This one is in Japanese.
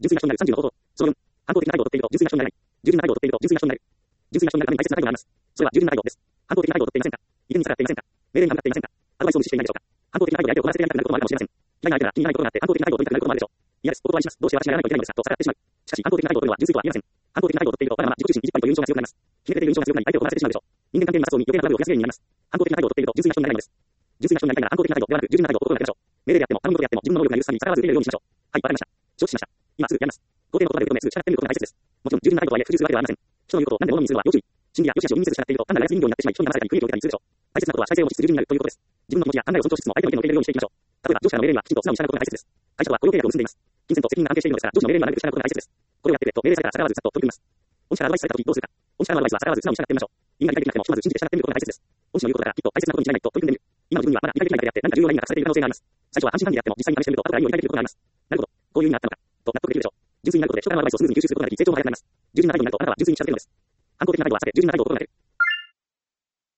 純粋な人になる30の方法。その4、反抗的な態度をとっていると純粋な人になれない。従順な態度をとっていると純粋な人になる。純粋な人になるために大切な態度があります。それは従順な態度です。反抗的な態度をとっていませんか？意見に逆らっていませんか？命令に反っていませんか？アドバイスを無視していないでしょうか？反抗的な態度で相手を怒らせてやりたくなることもあるかもしれません。嫌いな相手が気になることがあって反抗的な態度を取りたくなることもあるでしょう。嫌です。お断りします。どうして私がやらないといけないのですかと逆らってしまう。しかし反抗的な態度というのは純粋とは言えません。反抗的な態度をとっていると我々は自己中心いっぱいという印象が強くなります。決めている印象が強くなり相手を怒らせてしまうでしょう。人間関係の摩擦を生み余計なトラブルを増やす原因になります。反抗的な態度をとっていると純粋な人になれないのです。純粋な人になりたいなら反抗的な態度ではなく従順な態度を心がけましょう。命令であっても頼むことであっても自分の能力が許す限り逆らわず受け入れるようにしましょう。はい、わかりました。承知しました。今すぐやります。肯定の言葉で受け止めすぐ従ってみることが大切です。もちろん従順な態度とはいえ不従するわけではありません。人の言うことを何でも飲みにするのは要注意。真理や良し悪しを耳にせず従っていると単なる操り人形になってしまい人に騙されたり不利益を受けたりするでしょう。大切なことは主体性を持ちつつ従順になるということです。自分の気持ちや考えを尊重しつつも相手の意見を受け入れるようにしていきましょう。例えば上司からの命令にはきちんと素直に従うことが大切です。会社とは雇用契約を結んでいます。金銭と責任が関係しているのですから上司の命令にはなるべく従うことが大切です。これをやってくれと命令されたら逆らわずさっと取り組みます。恩師からアドバイスされた時どうするか。恩師からのアドバイスは逆らわず素直に従ってみましょう。意味が理解できなくてもまず信じて従ってみることが大切です。恩師の言うことだからきっと大切なことに違いないと取り組んでみる。今の自分にはまだ理解できないだけであって何か重要な意味が隠されている可能性があります。最初は安心感であっても実際に試してみると後から意味を理解できることがあります。なるほど。こういう意味があったのか。と納得できるでしょう。純粋になることで人からのアドバイスをスムーズに吸収することができ成長も早くなります。従順な態度になるとあなたは純粋に従っているのです。反抗的な態度は避け従順な態度を心がける。